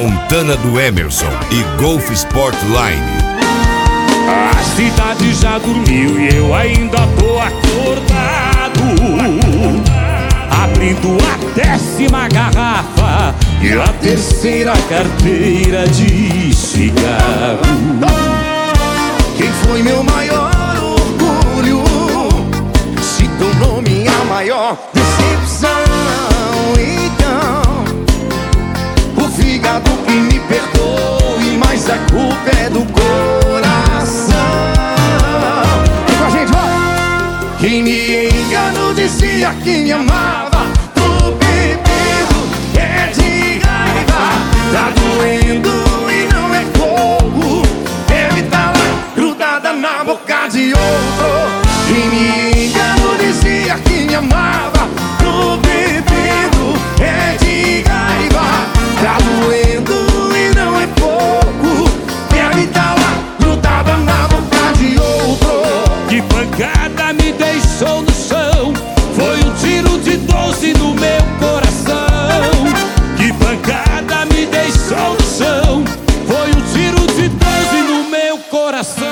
Montana do Emerson e Golf Sport Line. A cidade já dormiu e eu ainda tô acordado, abrindo a 10ª garrafa e a 3ª carteira de cigarro. Quem foi meu maior orgulho se tornou minha maior decepção. Então, o fígado que me perdoe, mas a culpa é do coração. Vem com a gente, vai! Quem me enganou dizia que me amava. Tô bebendo, é de raiva. Tá doendo e não é pouco. Deve tá lá grudada na boca de outro. Quem me enganou dizia que me amava. Tô bebendo, é de raiva. Tá doendo e não é pouco. Deve tá lá grudada na boca de outro. Que pancada me deixou no chão, foi um tiro de 12 no meu coração. Que pancada me deixou no chão, foi um tiro de 12 no meu coração.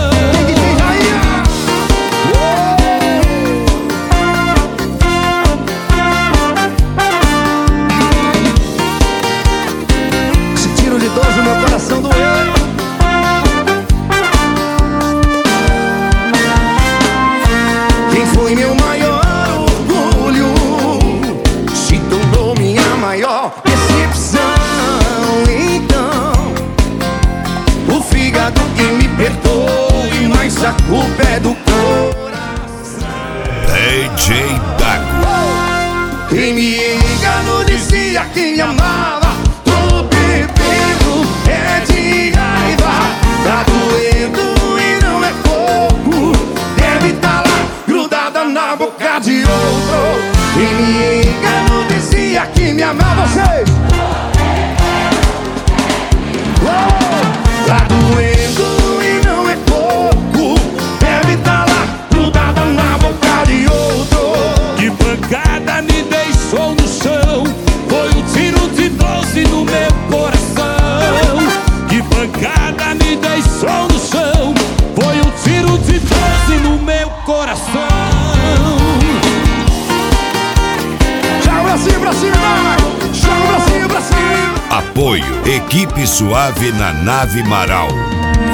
Esse tiro de 12 no meu coração doeu. Quem foi meu maior orgulho se tornou minha maior decepção. Então, o fígado que me perdoe, mas a culpa é do coração. DJ Dago. Quem me enganou dizia que me amava. Tô bebendo, é de raiva. Tá doendo e não é pouco. Deve tá lá grudada na boca de outro. Quem me enganou dizia que me amava. Vocês! Tá doendo e não é pouco. Deve tá lá grudada na boca de outro. Que pancada me deixou no chão, foi um tiro de 12 no meu coração. Que pancada me deixou no chão, foi um tiro de 12 no meu coração. Joga pra cima, pra cima, vai! Joga pra cima, pra cima! Apoio Equipe Suave na Nave Marau.